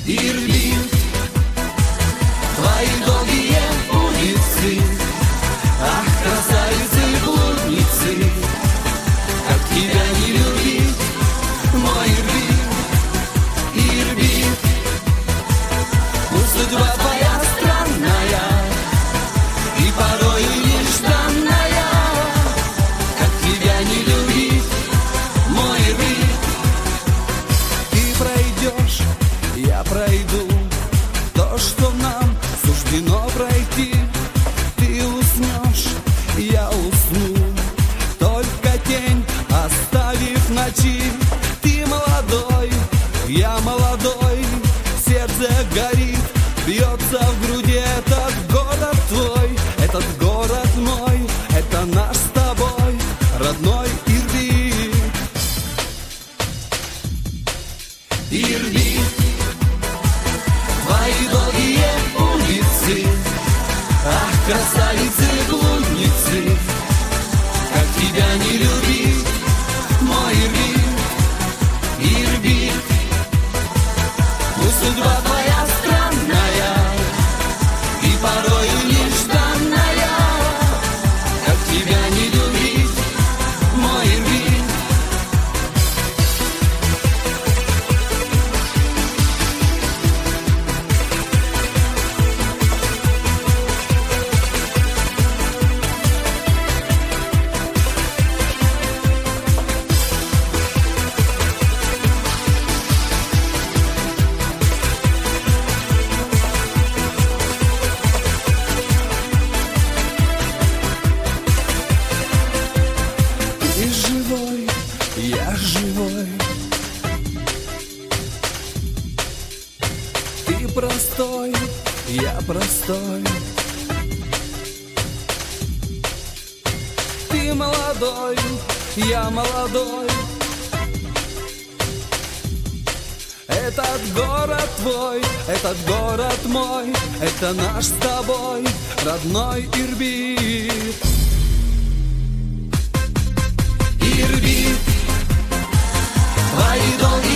Ирбит, твои долгие улицы, ах, красавицы, блудницы, как тебя не любить, мой Ирбит, Ирбит. Пусть судьба твоя странная и порой нежданная, как тебя не любить, мой Ирбит. Ты пройдешь, я пройду то, что нам суждено пройти. Ты уснешь, я усну, только тень оставив ночи. Ты молодой, я молодой, сердце горит, бьется в груди. Этот город твой, этот город мой, это наш с тобой родной Ирбит. Ирбит, твои долгие улицы, ах, красавицы, блудницы, как тебя не любить, мой Ирбит, Ирбит. Пусть судьба твоя странная и порою нежданная, как тебя не любить, мой Ирбит. Ты живой, я живой. Ты простой, я простой. Ты молодой, я молодой. Этот город твой, этот город мой, это наш с тобой родной Ирбит. Ирбит, твои долгие